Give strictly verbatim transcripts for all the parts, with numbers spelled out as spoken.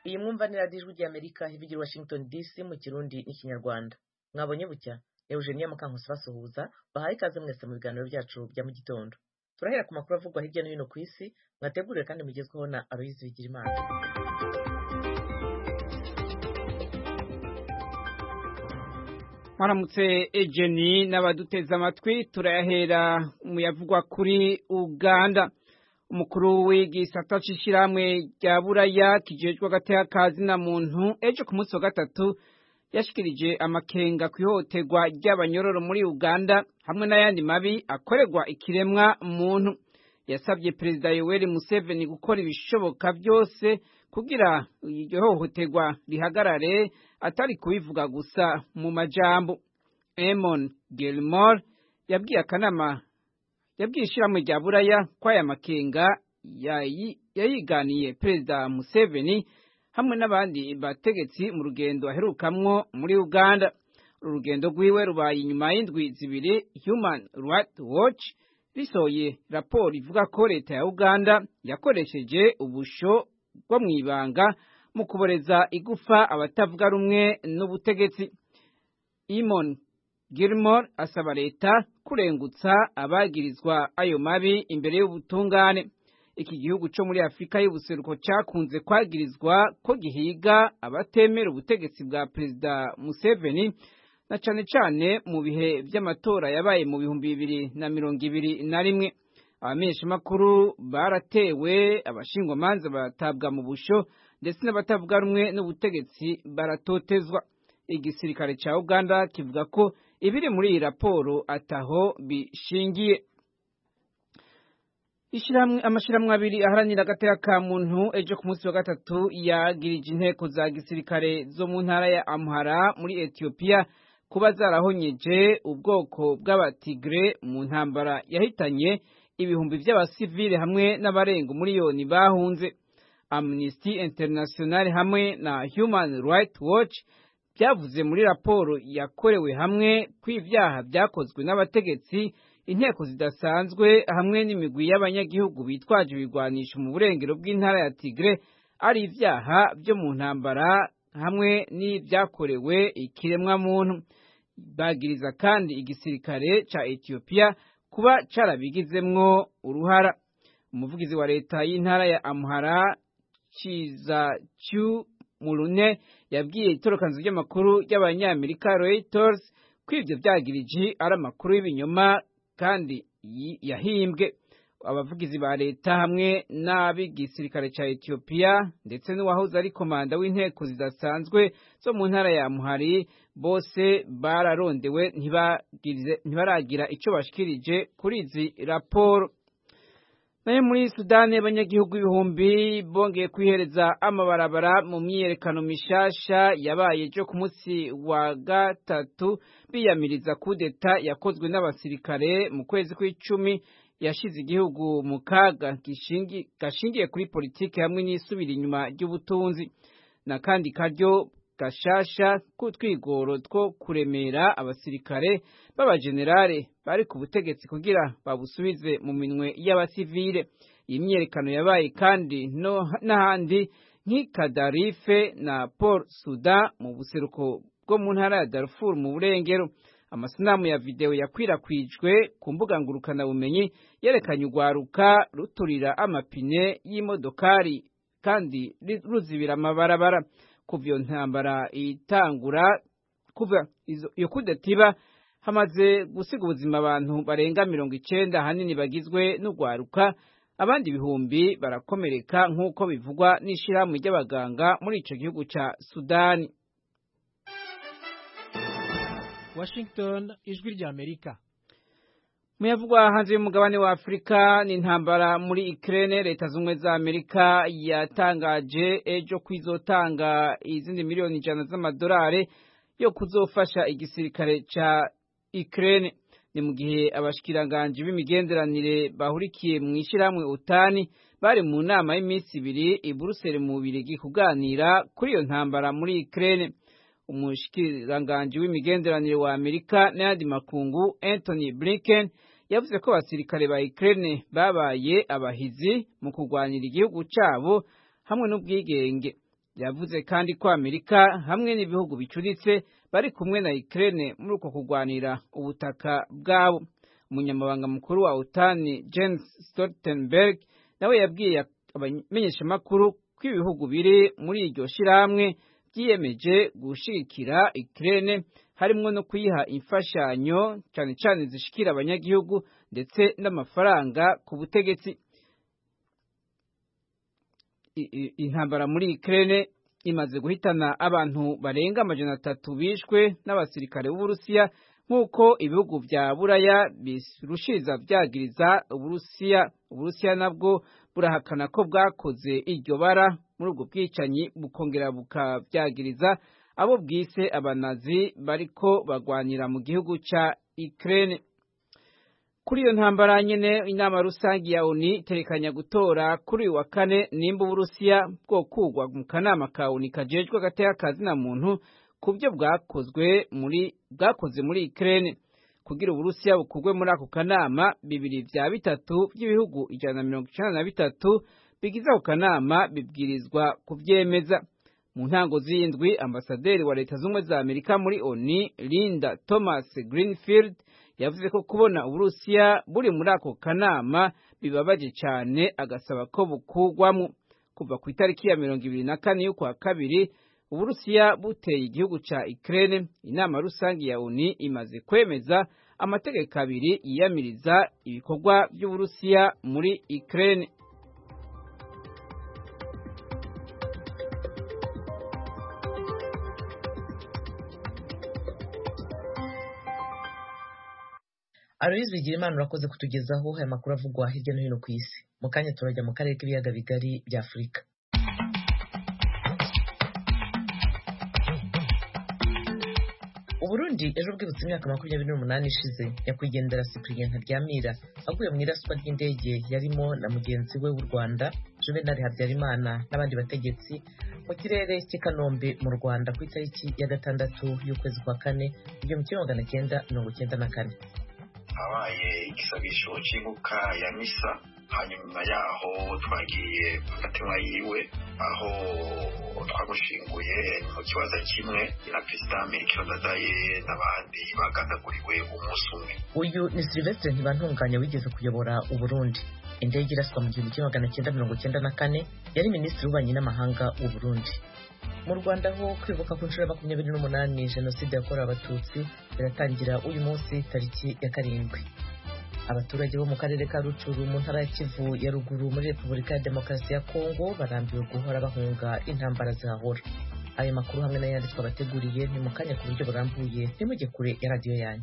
iyi mwumva ni radiyo ijwi ry'Amerika ivugira i Washington D C mu Kirundi n'Ikinyarwanda. Mwabonye bucya Eugenia Mukankusi basuhuza bahaye ikaze mwese mu biganiro byacu bya mu gitondo. Turahera ku makuru avugwa hirya no hino ku isi mwateguriwe kandi mugezweho na Aloyizi Bigirimana. Mwaramutse Ejeni n'abaduteza amatwi turayahera mu yavugwa kuri Uganda. Umukuru w'igisata c'ishiramwe rya Buraya kijejwe agateka kazi na muntu ejo ku munsi wa gatatu yashikirije amakenga kwihoterwa ry'abanyororo muri Uganda hamwe n'ayandi mabi akorerwa ikiremwa muntu. Yasabye Perezida Yoweri Museveni gukora ibishoboka byose kugira iryo hohoterwa rihagarare atari kubivuga gusa mu majambo. Eamon Gilmore yabwiye akanama yabwiye ishiramwe rya Buraya ko aya makenga yayiganiye Perezida Museveni hamwe n'abandi bategetsi mu rugendo aherukamwo muri Uganda. Urugendo rwiwe rubaye inyuma y'indwi zibiri Human Rights Watch risohoye raporo ivuga ko leta ya Uganda yakoresheje ubusho bwo mwibanga mu kuboreza igufa abatavuga rumwe n'ubutegetsi. Eamon Gilmore asaba leta kurengutsa abagirizwa ayo mabi imbere y'ubutungane. Iki gihugu cyo muri Afrika y'ubuseruko cyakunze kwagirizwa ko gihiga abatemera ubutegetsi bwa Perezida Museveni na cane cane mu bihe by'amatora yabaye mu bihumbi bibiri na mirongo ibiri na rimwe. Abamenyesha makuru baratewe, abashingwamanza batabwa mu busho ndetse n'abatavuga rumwe n'ubutegetsi baratotezwa. Igisirikare ca Uganda kivuga ko ibiri muri iyi raporo ataho bishingiye. Ishiramwe amashiramwe abiri aharanira agateka ka muntu ejo ku munsi wa gatatu yagirije inteko za gisirikare zo mu ntara ya Amhara muri Ethiopia kuba zarahonyeje ubwoko bw'abatigre mu ntambara yahitanye ibihumbi by'abasivile hamwe n'abarenga miliyoni bahunze. Amnesty International hamwe na Human Rights Watch byavuze muri raporo yakorewe hamwe kw'ivyaha byakozwe n'abategetsi, inteko zidasanzwe hamwe n'imigwi y'abanyagihugu bitwaje ibigwanisho mu burengero bw'intara ya Tigre ari ivyaha byo mu ntambara hamwe n'ibyakorewe ikiremwa muntu. Bagiriza kandi igisirikare ca Ethiopia kuba carabigizemwo uruhara. Umuvugizi wa leta y'intara ya Amhara Chiza Chu Mulune yabwiye itorokanzo ry'amakuru y'abanyamerika Reuters ko ivyo vyagirije ari amakuru y'ibinyoma kandi yahimbwe. Abavugizi ba leta hamwe n'abigisirikare ca Ethiopia ndetse n'uwahoze ari komanda w'inteko zidasanzwe zo mu ntara ya Amhara bose bararondewe ntibaragira ico bashikirije kuri izi raporo. Nayo muri Sudani abanyagihugu ibihumbi bongeye kwihereza amabarabara mu myiyerekano mishasha yabaye ejo ku munsi wa gatatu biyamiriza kudeta yakozwe n'abasirikare mu kwezi kw'icumi yashize igihugu mu kaga gashingiye kuri politiki hamwe n'isubira inyuma ry'ubutunzi. Na kandi karyo gashasha k'utwigoro two kuremera abasirikare b'abajenerale bari ku butegetsi kugira babusubize mu minwe y'abasivile. Iyi myiyerekano yabaye kandi no n'ahandi nk'Ikadarife na Port Sudan mu buseruko bwo mu ntara ya Darfur mu burengero. Amasanamu ya video yakwirakwijwe ku mbuga ngurukana bumenyi yerekanye urwaruka ruturira amapine y'imodokari kandi ruzibira amabarabara. Kuva iyo ntambara itangura, kuva iyo kudetiba hamaze gusiga ubuzima abantu barenga mirongo icenda hanini bagizwe n'urwaruka, abandi ibihumbi barakomereka nk'uko bivugwa n'ishirahamwe ry'abaganga muri ico gihugu ca Sudani. Washington, ijwi ry'Amerika. Muyavugwa hanze y'umugabane wa Afrika ni intambara muri Ukraine. Leta z'ubumwe za Amerika yatangaje ejo kwizotanga izindi miliyoni ijana z'amadolari yo kuzofasha igisirikare ca Ukraine. Ni mu gihe abashikiranganje b'imigenderanire bahurikiye mu ishiramwe utani bari mu nama y'iminsi ibiri i Brussels mu Birigi kuganira kuri iyo ntambara muri Ukraine. Umushikiranganje w'imigenderanire wa Amerika n'ayandi makungu Anthony Blinken yavuze ko abasirikare ba Ukraine babaye abahizi mu kurwanira igihugu cabo hamwe n'ubwigenge. yavuze kandi ko Amerika hamwe n'ibihugu bicuritse bari kumwe na Ukraine muri uko kurwanira ubutaka bwabo. Umunyamabanga mukuru wa OTAN Jens Stoltenberg nawe yabwiye abamenyeshamakuru ko ibihugu biri muri iryo shirahamwe byiyemeje gushigikira Ukraine harimwo no kuyiha imfashanyo cyane cyane zishikira abanyagihugu ndetse n'amafaranga ku butegetsi. Intambara muri Ukraine imaze guhitana abantu barenga amajana atatu bishwe n'abasirikare b'Uburusiya nk'uko ibihugu vya Buraya birushiriza vyagiriza Uburusiya. Uburusiya nabwo burahakana ko bwakoze iryo bara muri ubwo bwicanyi, bukongera bukavyagiriza abo bwise abanazi bariko bagwanira mu gihugu ca Ukraine. Kuri iyo ntambara nyene, inama rusangi ya O N U iterekanya gutora kuri uyu wa kane nimba Uburusiya bwokugwa mu kanama ka O N U kajejwe agateka kazina muntu ku byo bwakozwe muri bwakoze muri Ukraine. Kugira Uburusiya bukugwe muri ako kanama, bibiri vya bitatu by'ibihugu ijana na mirongo icenda na bitatu bigize ako kanama bibwirizwa kuvyemeza. Mu ntango z'indwi, ambasaderi wa Leta Zunze za Amerika muri O N U Linda Thomas Greenfield yavuze ko kubona Uburusiya buri muri ako kanama bibabaje cyane, agasaba ko bukugwamo. Kuva ku itariki ya mirongo ibiri na kane y'ukwa kabiri Uburusiya buteye igihugu ca Ukraine, inama rusangi ya O N U imaze kwemeza amategeko abiri yiyamiriza ibikorwa by'Uburusiya muri Ukraine. Aloyizi Bigirimana urakoze kutugezaho aya makuru avugwa hirya no hino ku isi. Mu kanya turajya mu karere k'ibiyaga bigari bya Afurika. Uburundi ejo bwibutse imyaka makumyabiri n'umunani ishize nyakwigendera Cyprien Ntaryamira aguye mu iraswa ry'indege yarimo na mugenzi we w'u Rwanda Juvenal Habyarimana n'abandi bategetsi mu kirere cy'i Kanombe mu Rwanda ku itariki ya gatandatu y'ukwezi kwa kane igihumbi kimwe magana cyenda mirongo cyenda na kane. Habaye igisabisho cy'ibuka ya misa, hanyuma yaho twagiye kugatima yiwe aho twamushinguye mu kibazo kimwe na Perezida Melchior Ndadaye n'abandi bagandaguriwe umunsi umwe. Uyu ni Sylvestre Ntibantunganya wigeze kuyobora Uburundi. Indege iraswa mu gihumbi kimwe magana cyenda mirongo cyenda na kane yari minisitiri w'ububanyi n'amahanga w'u Burundi. Mu Rwanda ho kwibuka ku nshuro ya makumyabiri n'umunani Jenoside yakorewe Abatutsi biratangira uyu munsi tariki ya karindwi. Abaturage bo mu karere ka Rucuru mu ntara ya Kivu ya ruguru muri Repubulika ya Demokarasi ya Kongo barambiwe guhora bahunga intambara zahahora. Ayo makuru hamwe n'ayandi twabateguriye ni mu kanya ku buryo burambuye, ntimujye kure ya radiyo yanyu.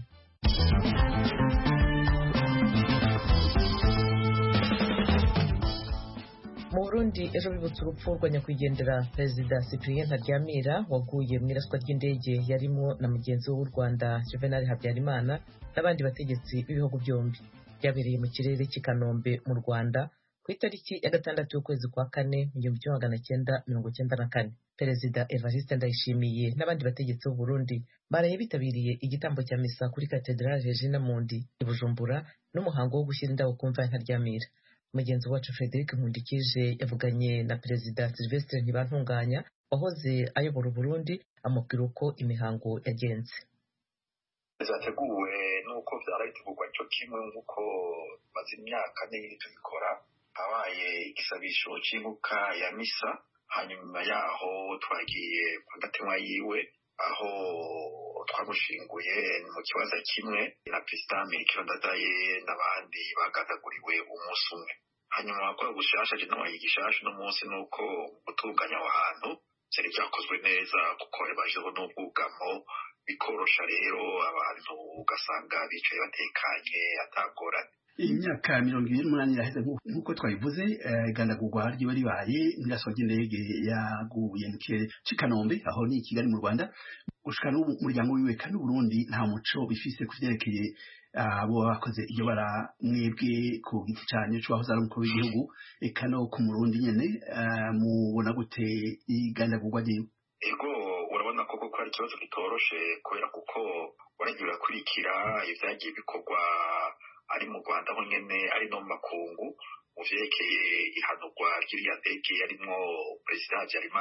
Mu Burundi ejo bibutse urupfu rwa nyakwigendera Perezida Cyprien Ntaryamira waguye mu iraswa ry'indege yarimo na mugenzi we w'u Rwanda Juvenal Habyarimana n'abandi bategetsi b'ibihugu byombi. Byabereye mu kirere cy'i Kanombe mu Rwanda ku itariki ya gatandatu y'ukwezi kwa kane mu gihumbi kimwe magana cyenda mirongo cyenda na kane. Perezida Evariste Ndayishimiye n'abandi bategetsi b'u Burundi baraye bitabiriye igitambo cya misa kuri Katedrale Regina Mundi i Bujumbura n'umuhango wo gushyira indabo ku mva ya Ntaryamira. Mugenzi wacu Frederic Nkundikije yavuganye na Perezida Sylvestre Ntibantunganya wahoze ayobora Burundi amubwira uko imihango yagenze. Zateguwe nuko vyarayitegurwa cyo kimwe nk'uko maze imyaka n'ibindi tubikora. Habaye igisabisho cy'ibuka ya misa, hanyuma yaho twagiye kugatima yiwe aho twamushinguye mu kibazo kimwe na Perezida Melchior Ndadaye n'abandi bagandaguriwe umunsi umwe. Hanyuma ko gushasha je n'abaye gishasha no munsi nuko gutunganya abantu cyari cyakozwe neza kuko bajeho n'ubwugamo bikorosha rero abantu ugasanga bicaye batekanye atagorane. Imyaka mirongo ibiri n'umunani iraheze nk'uko twabivuze, igandagurwa ryiwe ribaye n'iraswa ry'indege yaguye mu kirere cy'i Kanombe aho ni i Kigali mu Rwanda. Gushika n'umuryango wiwe kandi Burundi nta muco bifise kuvyerekeye abo bakoze iyo bara mwebwe ku giti cyane cyo bahoze ari umukuru w'igihugu eka no ku Murundi nyene mubona gute igandagurwa ryiwe? Ego urabona koko ko ari ikibazo kitoroshe kubera kuko waragiye urakurikira ivyagiye bikorwa ari mu Rwanda ho nyene ari no mu makungu mu vyerekeye ihanurwa ry'iriya ndege yarimwo Perezida Habyarimana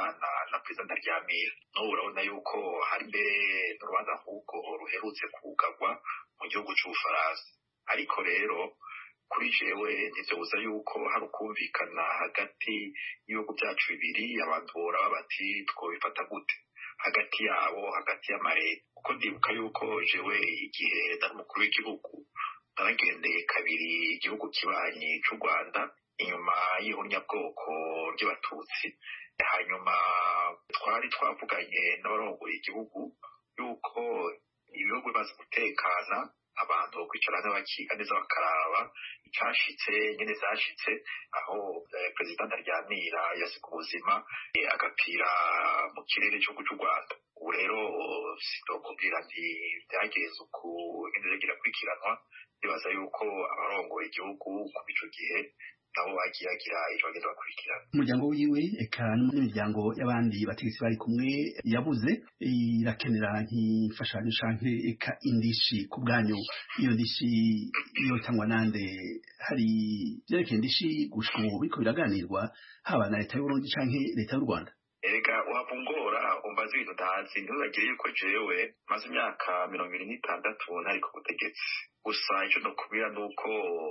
na perezida Ntaryamira n'ubu urabona yuko hari mbere n'urubanza nk'ubwo ruherutse kugarwa mu gihugu cy'Ubufaransa. Ariko rero kuri jewe ntivyobuza yuko hari ukumvikana hagati y'ibihugu byacu bibiri, abantu boraba bati twobifata gute hagati yabo, hagati y'amareta. Kuko ndibuka yuko jewe igihe nari umukuru w'igihugu naragendeye kabiri igihugu kibanyi cy'u Rwanda inyuma y'ihonyabwoko ry'abatutsi. Hanyuma twari twavuganye n'abarongoye igihugu yuko ibihugu bimaze gutekana abantu kwicarana bakiga neza bakaraba icyashitse nyene zashitse aho eh, perezida Ntaryamira yasiga ubuzima eh, agapira mu kirere cy'u Rwanda. Ubu rero sinokubwira nti byageze uku nyene regira kwikiranwa, ndibaza yuko abarongoye igihugu ku bico gihe nabo bagiye agira icyo bagenda bakurikirana. Umuryango wiwe eka n'imiryango y'abandi bategetsi bari kumwe yabuze irakenera nk'imfashanyo canke eka indishi ku bwanyu. Iyo ndishi yotangwa nande? Hari vyerekeye indishi gushika ubu biriko biraganirwa haba na leta y'Uburundi canke leta y'u Rwanda? Erega wapungora umbaza ibintu ntazi, ntuzagire yuko jewe maze imyaka mirongo ibiri n'itandatu ntari ku butegetsi. Gusa icyo ndakubwira ni uko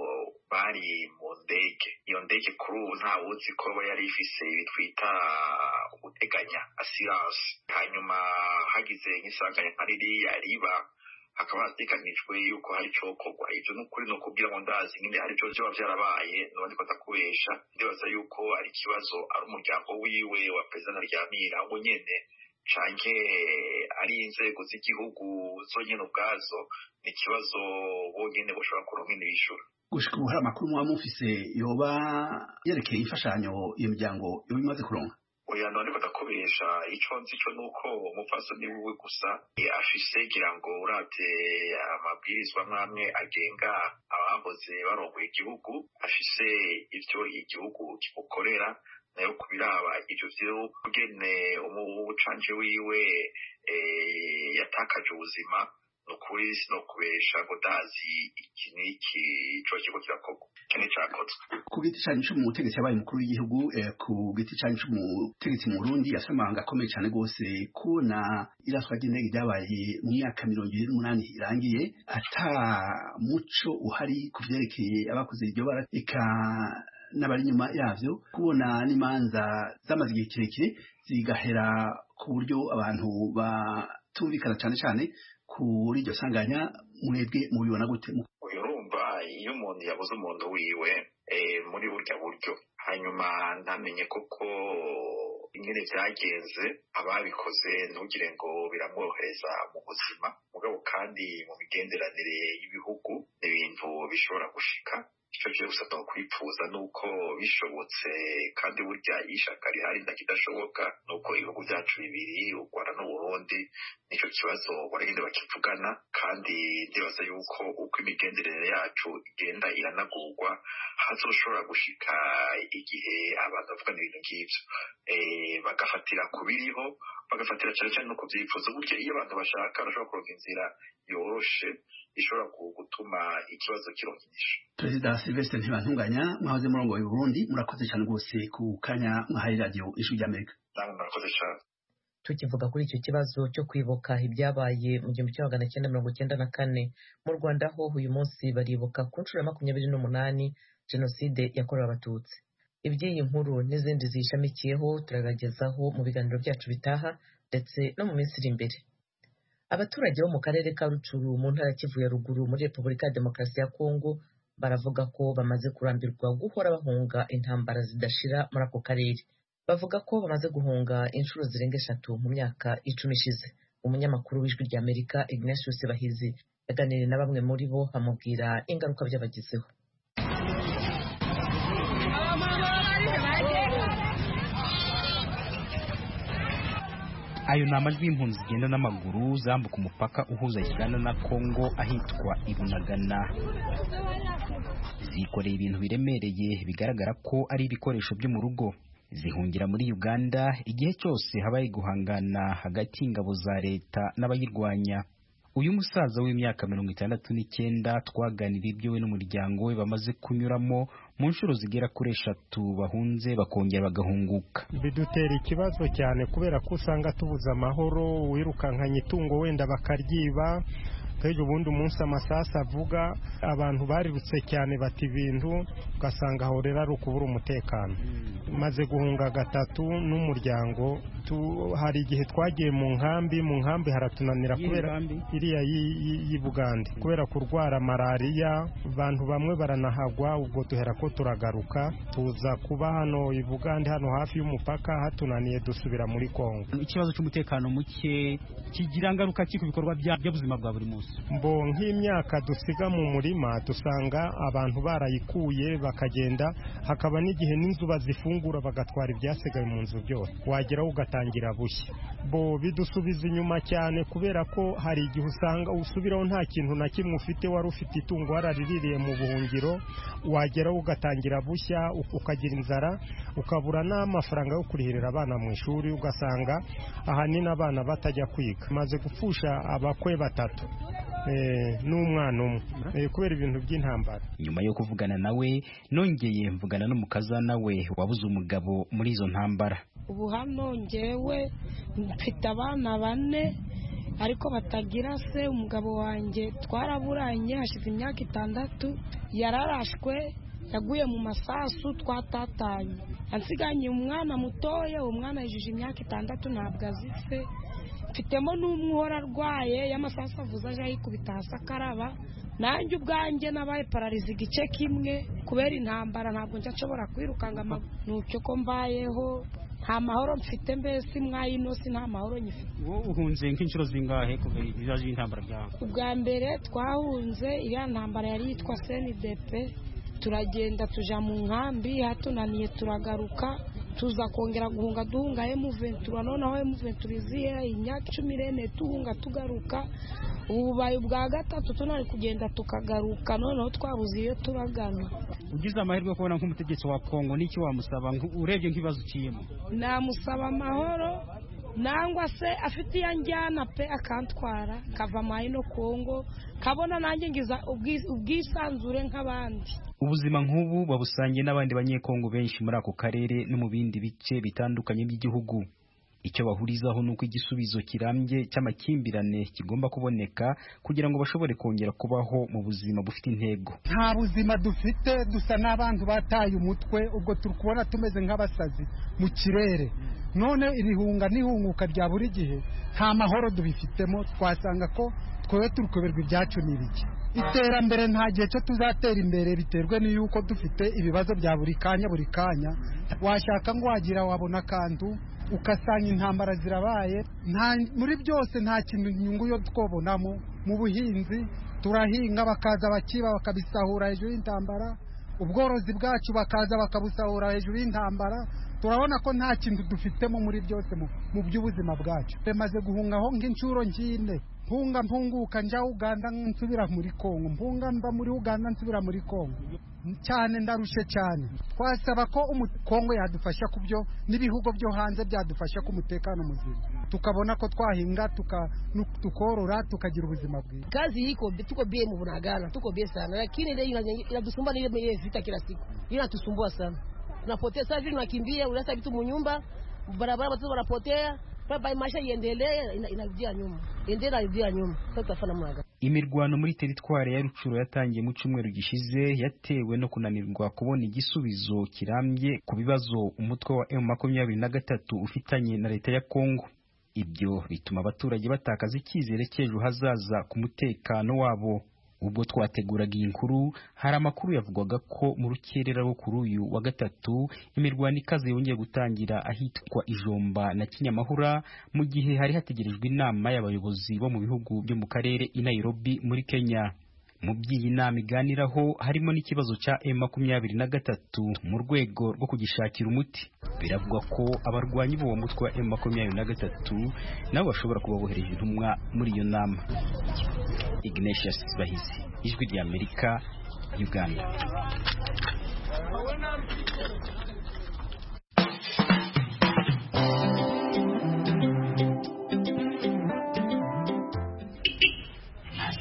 bari mu ndege. Iyo ndege kuri ubu ntawuzi ko yari ifise ibitwita uguteganya assurance. Hanyuma hagize nk'isanganya nka ririya riba hakaba hateganijwe yuko hari cokorwa. Ivyo n'ukuri no kubwira ngo ndazi nyine hari cyo vyoba vyarabaye n'abandi batakubesha. Ndibaza yuko ari ikibazo ari umuryango wiwe wa perezida Ntaryamira ngo nyene canke ari inzego z'igihugu zonyene ubwazo, ni ikibazo bonyene boshobora kuronka n'ibishura. Gushika ubu hari amakuru muba mufise yoba yerekeye imfashanyo iyo miryango yoba imaze kuronka? Oya none badakubesha, ico nzi cyo nuko umupfasoni wiwe gusa afise gira ngo uravye amabwirizwa mwamwe agenga abahoze barongoye igihugu, afise ivyo igihugu kimukorera nayo kubiraba ivyo vyo kugene umucanje wiwe eh, yatakaje ubuzima. Nukuri sinokubesha ngo ndazi iki niki ico kigo kirakorwa kene cyakozwe. Ku giti cyane cyo mu butegetsi yabaye umukuru w'igihugu, eh, ku giti cyane cyo mu butegetsi mu Burundi yasamanga akomeye cyane gose kubona iraswa ry'indege ryabaye mu myaka mirongo ibiri n'umunani irangiye ata muco uhari kuvyerekeye abakoze iryo bara, eka n'abari inyuma yavyo, kubona n'imanza zamaze igihe kirekire zigahera ku buryo abantu batumvikana cyane cyane kuri iryo sanganya. Mwebwe mubibona gute? Uyu urumva iyo umuntu yabuze umuntu wiwe eh, muri burya buryo hanyuma ntamenye koko ingene vyagenze, ababikoze ntugire ngo biramworohereza mu buzima, mugabo kandi mu migenderanire y'ibihugu n'ibintu bishobora gushika. Ico je gusa kwipfuza nuko bishobotse kandi burya ishaka rihari ndakidashoboka nuko ibihugu byacu bibiri u Rwanda n'u Burundi nico kibazo barinde bakivugana, kandi ndibaza yuko uko imigenderanire yacu igenda iranagurwa hazoshobora gushika igihe abantu bavugana ibintu nk'ivyo eh, bagafatira kubiriho, bagafatira cyane cyane no kuvyifuza. Burya iyo abantu bashaka barashobora kuronka inzira yoroshe ishobora gutuma ikibazo kironkisha. Perezida Sylvestre Ntibantunganya, mwahoze murongoye Burundi, murakoze cyane rwose ku kanya mwahaye radio Ijwi ry'Amerika. Namwe murakoze cyane. Tukivuga kuri icyo kibazo cyo kwibuka ibyabaye mu gihumbi kimwe magana cyenda mirongo cyenda na kane mu Rwanda, ho uyu munsi baribuka ku nshuro ya makumyabiri n'umunani jenoside yakorewe abatutsi. Iby'iyi nkuru n'izindi ziyishamikiyeho turabagezaho mu biganiro byacu bitaha ndetse no mu minsi iri imbere. Abaturage bo mu karere ka Rutshuru mu ntara ya Kivu ya ruguru muri Repubulika ya Demokarasi ya Kongo baravuga ko bamaze kurambirwa guhora bahunga intambara zidashira muri ako karere. Bavuga ko bamaze guhunga inshuro zirenga eshatu mu myaka icumi ishize. Umunyamakuru w'Ijwi ry'Amerika Ignatius Bahizi yaganiriye na bamwe muri bo amubwira ingaruka byabagizeho. Ayo ni amajwi y'impunzi zigenda n'amaguru zambuka umupaka uhuza Uganda na Kongo ahitwa Ibunagana. Zikoreye ibintu biremereye bigaragara ko ari ibikoresho byo mu rugo. Zihungira muri Uganda igihe cyose habaye guhangana hagati y'ingabo za leta n'abayirwanya. uyu musaza w'imyaka mirongo itandatu n'icyenda twaganira ibyo we n'umuryango we bamaze kunyuramo mu nshuro zigera kuri eshatu bahunze bakongera bagahunguka. Bidutera ikibazo cyane kubera ko usanga tubuza amahoro, wirukankanye itungo wenda bakaryiba, kandi ubundi umunsi amasasa avuga abantu barirutse cyane bati ibintu ugasanga aho rero ari ukubura umutekano. Maze guhunga gatatu n'umuryango, hari igihe twagiye mu nkambi mu nkambi haratunanira kubera iriya y'i Bugande kubera kurwara malariya, abantu bamwe baranahagwa, ubwo duhera ko turagaruka tuza kuba hano i Bugande hano hafi y'umupaka, hatunaniye dusubira muri Kongo. Ikibazo cy'umutekano muke kigira ngaruka ki ku bikorwa by'ubuzima bwa buri munsi? Mbo nk'imyaka dusiga mu murima dusanga abantu barayikuye bakagenda, hakaba n'igihe n'inzu bazifungura bagatwara ibyasigaye mu nzu byose, wageraho ugatangira bushya. Bo bidusubiza inyuma cyane kubera ko hari igihe usanga usubiraho nta kintu na kimwe ufite, wari ufite itungo warariririye mu buhungiro, wageraho ugatangira bushya, ukagira inzara, ukabura n'amafaranga yo kurihirira abana mu ishuri, ugasanga ahanini abana batajya kwiga. Maze gupfusha abakwe batatu n'umwana umwe kubera ibintu by'intambara. Nyuma yo kuvugana nawe nongeye mvugana n'umukazana we wabuze umugabo muri izo ntambara. Ubu hano ngewe mfite abana bane ariko batagira se. Umugabo wanjye twaraburanye hashize imyaka itandatu, yararashwe yaguye mu masasu twatatanye, ansiganye umwana mutoya, uwo mwana yijije imyaka itandatu ntabwo azise. Mfitemo n'umwora arwaye y'amasasu avuze aje yikubita hasi akaraba. Nanjye ubwanjye nabaye pararize igice kimwe kubera intambara, ntabwo njya nshobora kwirukanga nucyo ko mbayeho, nta mahoro mfite, mbese mwayinosi nta mahoro nyifite. Wowe uhunze nk'inshuro zingahe kuva ibibazo by'intambara byawe? Ubwa mbere twahunze iriya ntambara yari yitwa C N D P, turagenda tuja mu nkambi, hatunaniye turagaruka, tuza kongera guhunga duhunga M vingt-trois, noneho M vingt-trois iziye imyaka cumi n'ine tuhunga tugaruka. Ububaye bwa gatatu tunari kugenda tukagaruka, noneho twabuze iyo turagana. Ugize amahirwe yo kubona nk'umutegetsi wa Kongo, niki wamusaba urebye nk'ibibazo ukiyemo? Namusaba amahoro, nangwa se afite yanjyana pe akantwara kava mayi no Kongo, kabona nanjye ngiza ubwisanzure nk'abandi. Ubuzima nk'ubu babusangiye n'abandi banyekongo benshi muri ako karere no mu bindi bice bitandukanye by'igihugu. Icyo bahurizaho nuko igisubizo kirambye cy'amakimbirane kigomba kuboneka kugira ngo bashobore kongera kubaho mu buzima bufite intego. Nta buzima dufite, dusa n'abantu bataye umutwe, ubwo turi kubona tumeze nk'abasazi mu kirere. None irihunga n'ihunguka rya buri gihe nta mahoro dubifitemo, twasanga ko twowe turi kuberwa ibyacu n'ibiki. Iterambere nta gihe cyo tuzatera imbere, biterwe n'uko dufite ibibazo bya buri kanya buri kanya. Washaka ngo wagira wabona kantu ukasanga intambara zirabaye, nta muri byose nta kintu inyungu yo twobonamo. Mu buhinzi turahinga bakaza bakiba bakabisahura hejuru y'intambara, ubworozi bwacu bakaza bakabusahura hejuru y'intambara. Turabona ko nta kintu dufitemo muri byose mu by'ubuzima bwacu. Bemaze guhungaho nk'inshuro nk'ine, mpunga mpunguka njya Uganda nsubira muri Kongo, mpunga mba muri Uganda nsubira muri Kongo, cyane ndarushe cyane. Twasaba ko umukongo yadufasha kubyo n'ibihugu byo hanze byadufasha ku mutekano muzima, tukabona ko twahinga tukorora tukagira ubuzima bwiza. Kazi iko tuko bie mu Bunagana, tuko bie sana, lakini leo inatusumbua ni ile vita kila siku, inatusumbua sana. Tunapotea sasa hivi, tunakimbia, unasa vitu mu nyumba, barabara watu wanapotea, baba maisha iendelee, inarudia nyuma, endelea irudia nyuma. Sasa tutafanya mwaga. Imirwano muri teritware ya Rucuro yatangiye mu cyumweru gishize yatewe no kunanirwa kubona igisubizo kirambye ku bibazo umutwe wa M makumyabiri na gatatu ufitanye na leta ya Kongo. Ibyo bituma abaturage batakaza icyizere cy'ejo hazaza ku mutekano wabo. Ubwo twateguraga iyi nkuru, hari amakuru yavugwaga ko mu rukerera rwo kuri uyu wa gatatu imirwano ikaze yongeye gutangira ahitwa Ijomba na Kinyamahura, mu gihe hari hategerejwe inama y'abayobozi bo mu bihugu byo mu karere i Nairobi muri Kenya. Mu by'iyi nama iganiraho harimo n'ikibazo cya M makumyabiri na gatatu mu rwego rwo kugishakira umuti. Biravugwa ko abarwanyi b'uwo mutwe wa M makumyabiri na gatatu nabo bashobora kuba bohereje intumwa muri iyo nama. Ignatius Bahizi, Ijwi rya Amerika, Uganda.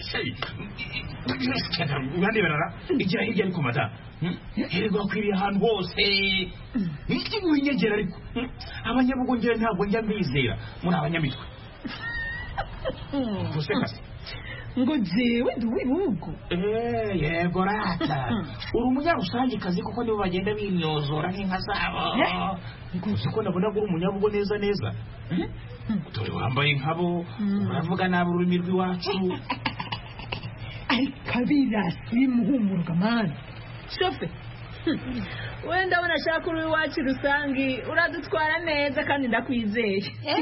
urande barara igira hirya ariko mada herego akwiriye ahantu hose iki mwinyegera ariko abanyabugongera ntabwo njya mbizera muri abanyamitwe gusekase ngo jewe ndi wibugo eh yego rata uri umunyarusange kazi kuko nibo bagenda binyozora nk'inka zabo nguzi ko nabona ko uri umunyabugo neza neza dore wambaye nkabo uravuga nabi ururimi rw'iwacu kabirasi muhumuruka mani shofe wenda unashaka uri iwacu rusangi uradutwara neza kandi ndakwizeye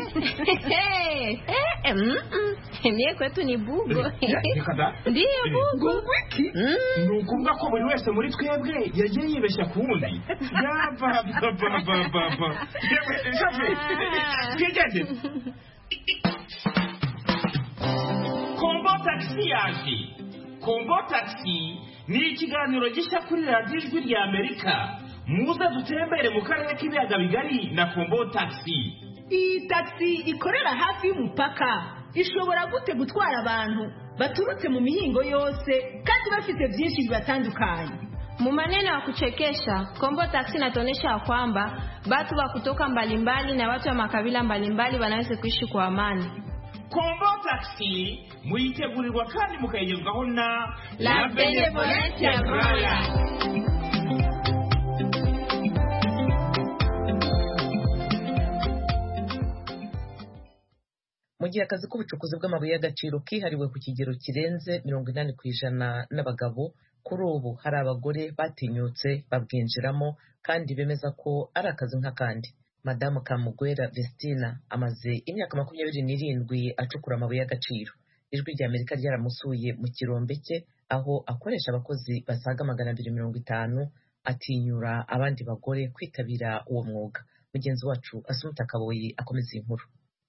mie kwetu ni bugo ndiyo bugo wiki ni ukuvuga ko buri wese muri twebwe yagiye yibeshya ku wundi yabababababa shofe twigende kombo taxi yaje kombo taxi ni ikiganiro gishya kuri radiyo ijwi rya amerika muze dutembere mu karere k'ibiyaga bigari na kombo taxi. iyi taxi ikorera hafi y'umupaka ishobora gute gutwara abantu baturutse mu mihingo yose kandi bafite byinshi bibatandukanye. Mu maneno ya kuchekesha, Kombo Taxi inatuonyesha kwamba watu wa kutoka mbalimbali na watu wa makabila mbalimbali wanaweza kuishi kwa amani. Kombo Taxi muitegurirwa kandi mukayigezwaho na La Benevolencia Royal. Mu gihe akazi k'ubucukuzi bw'amabuye y'agaciro kihariwe ku kigero kirenze mirongo inani ku ijana n'abagabo, kuri ubu hari abagore batinyutse babwinjiramo kandi bemeza ko ari akazi nk'akandi. Madamu Kamugwera Vestina amaze imyaka makumyabiri n'irindwi acukura amabuye y'agaciro. Ijwi rya Amerika ryaramusuye mu kirombe cye aho akoresha abakozi basaga magana abiri mirongo itanu, atinyura abandi bagore kwitabira uwo mwuga. Mugenzi wacu Asumta Kaboyi akomeza inkuru.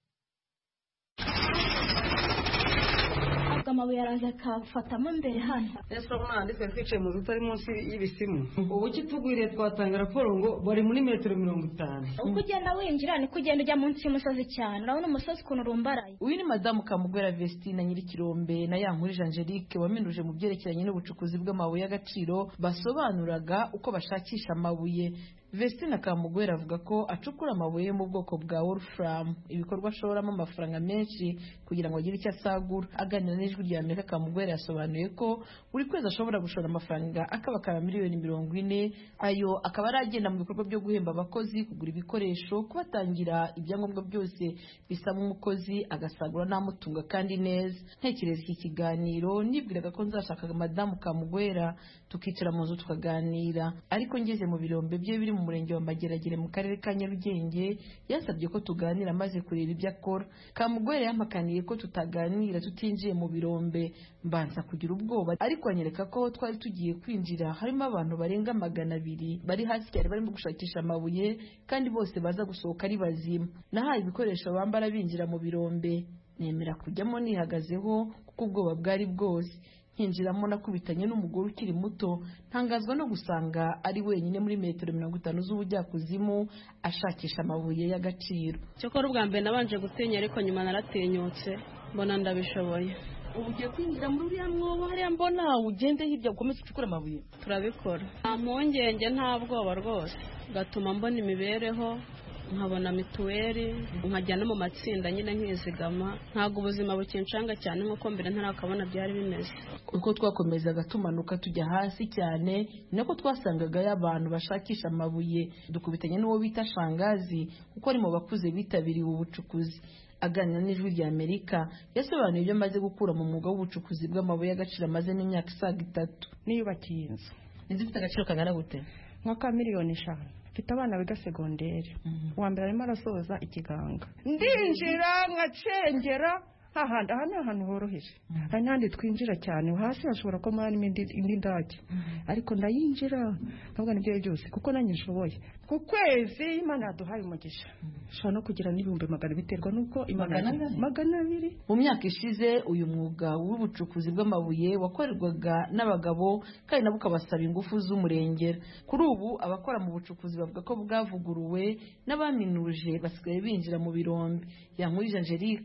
Amabuye araza akafatamo imbere hano. Ese urabona handitse twicaye mu bitari munsi y'ibisimu. Ubu kitugwiriye twatanga raporo ngo bari muri metero mirongo itanu. Uko ugenda winjira ni kugenda ujya munsi y'umusozi cyane. Urabona umusozi ukuntu urumbaraye. Uyu ni Madamu Kamugwera Vestina Nyirikirombe na Yankuri Angelique waminuje mu byerekeranye n'ubucukuzi bw'amabuye y'agaciro, basobanuraga uko bashakisha amabuye. Vestina Kamugwera avuga ko acukura amabuye mu bwoko bwa Wolfram, ibikorwa ashoramo amafaranga menshi kugira ngo agire icyo asagura. Aganira n'ijwi rya Amerika, Kamugwera yasobanuye ko buri kwezi ashobora gushora amafaranga akabakaba miliyoni mirongo ine, ayo akaba aragenda mu bikorwa byo guhemba abakozi, kugura ibikoresho, kubatangira ibyangombwa byose bisaba umukozi, agasagura n'amutunga kandi neza. Ntekereza iki kiganiro nibwiraga ko nzashaka Madamu Kamugwera tukicara mu nzu tukaganira, ariko ngeze mu birombe bye biri mu murenge wa Mageragere mu karere ka Nyarugenge yasabye ko tuganira maze kureba ibyo akora. Kamugwera yampakaniye ko tutaganira tutinjiye mu birombe, mbanza kugira ubwoba, ariko anyereka ko twari tugiye kwinjira harimo abantu barenga magana abiri bari hasi cyane barimo gushakisha amabuye kandi bose baza gusohoka ari bazima. Nahaye ibikoresho bambara binjira mu birombe, nemera kujyamo nihagazeho kuko ubwoba bwari bwose. Hinjiramo nakubitanye n'umugore ukiri muto, ntangazwa no gusanga ari wenyine muri metero mirongo itanu z'ubujyakuzimu ashakisha amabuye y'agaciro. Cyokora ubwa mbere nabanje gutinya, ariko nyuma naratenyutse mbona ndabishoboye. Ubu ugiye kwinjira muri uriya mwobo hariya mbona ugende hirya ukomeze ucukura amabuye? Turabikora. Nta mpungenge, nta bwoba rwose, gatuma mbona imibereho, nkabona mituweli, nkajya no mu matsinda nyine nkizigama. Ntabwo ubuzima bukinshanga cyane nk'uko mbere ntarakabona byari bimeze. Uko twakomezaga tumanuka tujya hasi cyane, nako twasangaga abantu bashakisha amabuye. Dukubitanye n'uwo bita Shangazi kuko ari mu bakuze bitabiriye ubucukuzi. Aganira n'ijwi rya Amerika yasobanuye ibyo amaze gukura mu mwuga w'ubucukuzi bw'amabuye y'agaciro amaze n'imyaka isaga itatu. Niyubakiye inzu. Inzu ifite agaciro kangana gute? Nk'aka miliyoni eshanu. Mfite abana biga segonderi. Uwa mbere arimo arasoza ikiganga. Ndinjira nkacengera hahandi, aha ni ahantu horoheje. Hari n'ahandi twinjira cyane, hasi hashobora kuba harimo indi ndake, ariko ndayinjira ntabwo nibyo byose kuko nanjye nshoboye. Ku kwezi Imana yaduhaye umugisha ushobora no kugira n'ibihumbi magana biterwa n'uko Imana magana abiri. Mu myaka ishize uyu mwuga w'ubucukuzi bw'amabuye wakorerwaga n'abagabo kandi nabo ukabasaba ingufu z'umurengera. Kuri ubu abakora mu bucukuzi bavuga ko bwavuguruwe n'abaminuje basigaye binjira mu birombe. Yankuri Angelique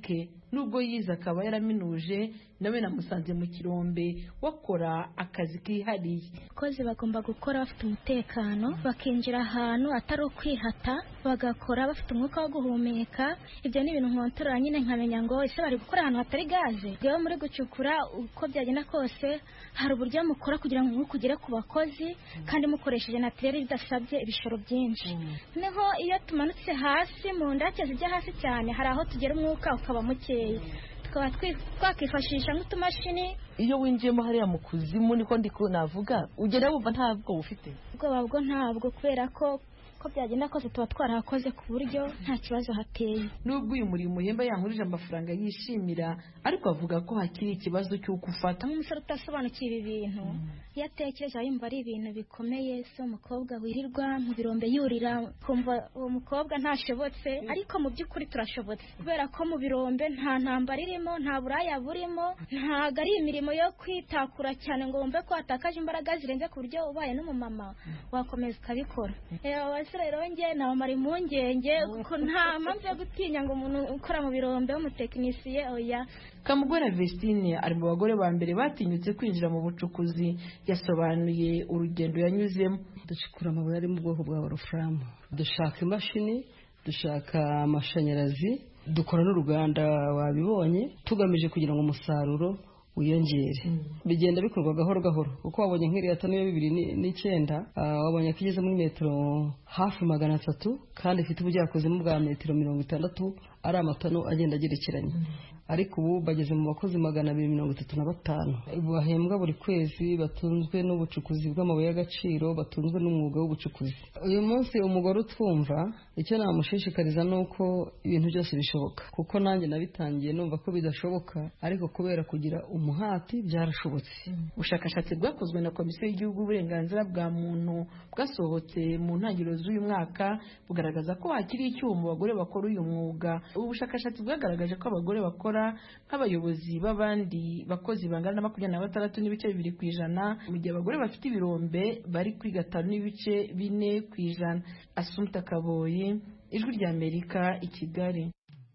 nubwo yize akaba yaraminuje nawe namusanze mu kirombe wakora akazi kihariye. Abakozi bagomba gukora bafite umutekano, bakinjira ahantu atari ukwihata, bagakora bafite umwuka wo guhumeka. Ibyo ni ibintu nkontorora nyine nkamenya ngo ese bari gukora ahantu hatari gaze. Rero muri gucukura uko byagenda kose hari uburyo mukora kugira ngo umwuka ugere ku bakozi kandi mukoresheje naturere bidasabye ibishoro byinshi. Niho iyo tumanutse hasi mu ndake zijya hasi cyane hari aho tugera umwuka ukaba mukeya, tukaba twakifashisha nk'utumashini. Iyo winjiyemo hariya mu kuzimu niko ndiko navuga ugera wumva ntabwo ufite ubwoba bwo ntabwo, kubera ko ko byagenda kose tuba twarahakoze ku buryo nta kibazo hateye. Nubwo uyu murimo yemba yankurije amafaranga yishimira, ariko avuga ko hakiri ikibazo cy'uko ufata nk'umusore utasobanukiye ibi bintu. Iyo atekereje yumva ari ibintu bikomeye, so umukobwa wirirwa mu birombe yurira kumva uwo mukobwa ntashobotse, ariko mu by'ukuri turashobotse kubera ko mu birombe nta ntambara irimo, nta buraya burimo, ntago ari imirimo yo kwitakura cyane ngo wumve ko watakaje imbaraga zirenze ku buryo ubaye n'umumama wakomeza ukabikora. Rero nge nabamara impungenge kuko nta mpamvu yo gutinya ngo umuntu ukora mu birombe w'umutekinisiye oya. Kamugwera Vestine ari mu bagore ba mbere batinyutse kwinjira mu bucukuzi. Yasobanuye urugendo yanyuzemo. Ducukura amabuye ari mu bwoko bwa wolfram, dushaka imashini, dushaka amashanyarazi, dukora n'uruganda wabibonye tugamije kugira ngo umusaruro wiyongere. Bigenda bikorwa gahoro gahoro uko wabonye nk'iriya tano ya bibiri n'icyenda wabonye ko igeze muri metero hafi magana atatu kandi ifite ubujyakozemo bwa metero mirongo itandatu ari amatano agenda agerekeranye. Ariko ubu bageze mu bakozi magana abiri mirongo itatu na batanu bahembwa buri kwezi, batunzwe n'ubucukuzi bw'amabuye y'agaciro, batunzwe n'umwuga w'ubucukuzi. Uyu munsi umugore utwumva icyo namushishikariza ni uko ibintu byose bishoboka, kuko nanjye nabitangiye numva ko bidashoboka, ariko kubera kugira umuhati byarashobotse. Ubushakashatsi bwakozwe na Komisiyo y'Igihugu y'Uburenganzira bwa Muntu bwasohotse mu ntangiriro z'uyu mwaka bugaragaza ko hakiri icyuho mu bagore bakora uyu mwuga. Ubu bushakashatsi bwagaragaje ko abagore bakora nk'abayobozi b'abandi bakozi bangana na makumyabiri na batandatu n'ibice bibiri ku ijana, mu gihe abagore bafite ibirombe bari kuri gatanu n'ibice bine ku ijana. Assumpta Kaboyi, Ijwi ry'Amerika, i Kigali.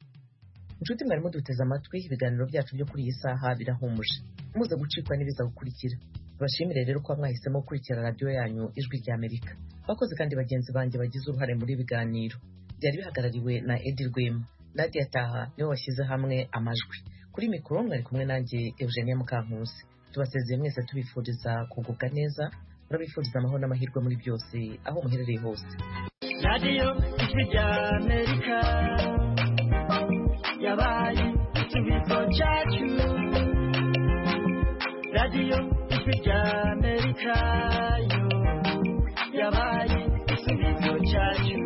Inshuti mwarimo duteze amatwi, ibiganiro byacu byo kuri iyi saha birahumuje, muze gucikwa n'ibiza gukurikira. Bashimire rero ko mwahisemo gukurikira radio yanyu Ijwi ry'Amerika. Bakoze kandi bagenzi banjye bagize uruhare muri ibiganiro. Byari bihagarariwe na Edi Rwema, Nadia Taha niwe washyize hamwe amajwi. Kuri mikoro mwari kumwe nanjye Eugenia Mukankusi. Tubasezeye mwese tubifuriza kugubwa neza, turabifuriza amahoro n'amahirwe muri byose aho muherereye hose. Radio Ijwi ry'Amerika yabaye igisubizo cyacu. Radio Ijwi ry'Amerika yo yabaye igisubizo cyacu.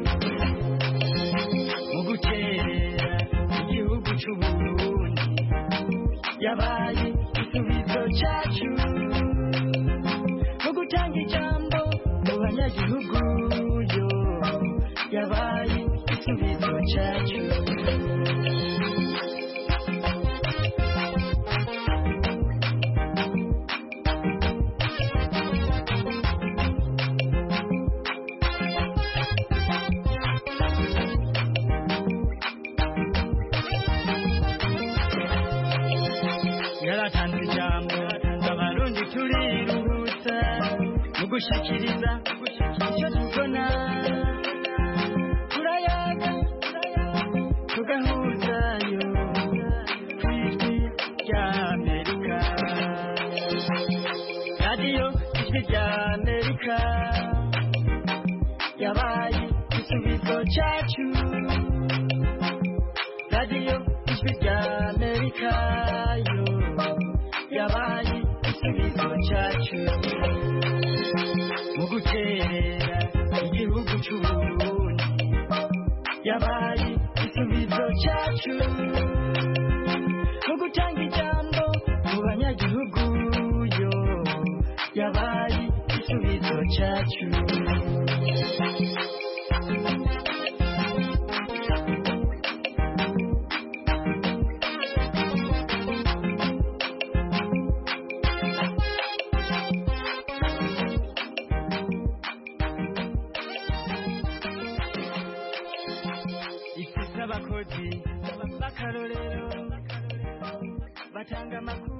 Mu gukerera igihugu cy'Uburundi yabaye igisubizo cyacu. Mu gutanga ijambo mu banyagihugu yo yabaye igisubizo cyacu. Yaratanze ijambo abarundi turiruhutsa mu gushikiriza icyo tubona, turayaga tugahuzayo ku Ijwi ry'Amerika. Radio Ijwi ry'Amerika yabaye igisubizo cyacu. Radio Ijwi ry'Amerika yo yabaye igisubizo cyacu. Mu guterera igihugu cy'Uburundi yabaye igisubizo cyacu. Mu gutanga ijambo mu banyagihugu yo yabaye igisubizo cyacu. Abakozi b'akarorero agatanga amakuru